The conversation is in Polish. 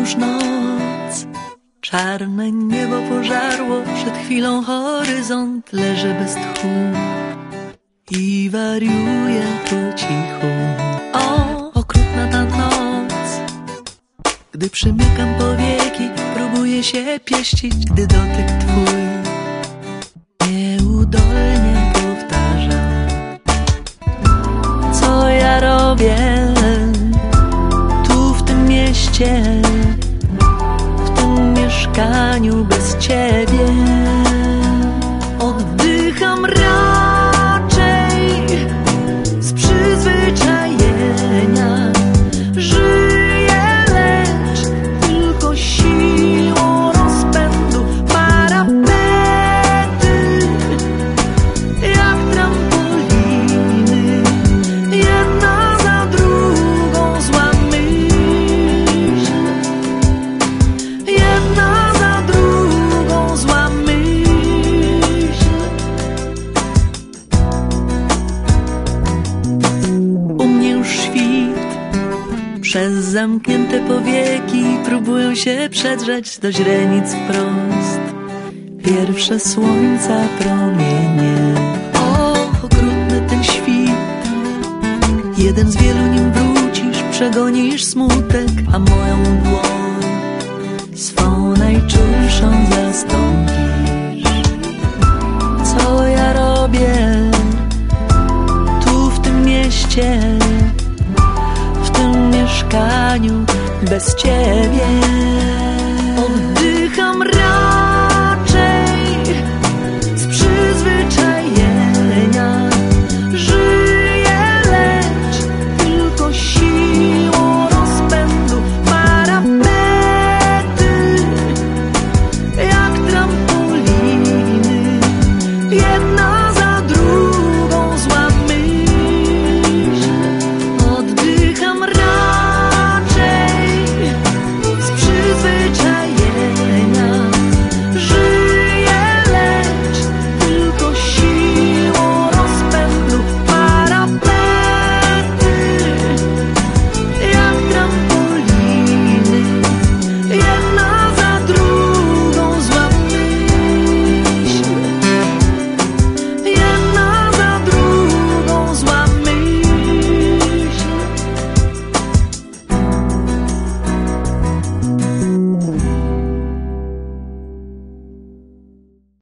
już noc. Czarne niebo pożarło, przed chwilą horyzont leży bez tchu i wariuje po cichu. O, okrutna ta noc, gdy przymykam powieki, próbuję się pieścić, gdy dotyk twój nieudolnie powtarza. Co ja robię tu w tym mieście, w tym mieszkaniu bez ciebie? Oddycham raczej z przyzwyczajenia, żyję lecz tylko siłą rozpędu. Parapety jak trampoliny, jedna za drugą zła myśl, jedna za drugą zła myśl. U mnie już świt, przez zamknięte powieki próbują się przedrzeć do źrenic wprost pierwsze słońca promienie. O, okrutny ten świt, jeden z wielu, nim wrócisz, przegonisz smutek, a moją dłoń swą najczulszą zastąpisz. Co ja robię tu w tym mieście, w tym mieszkaniu bez ciebie?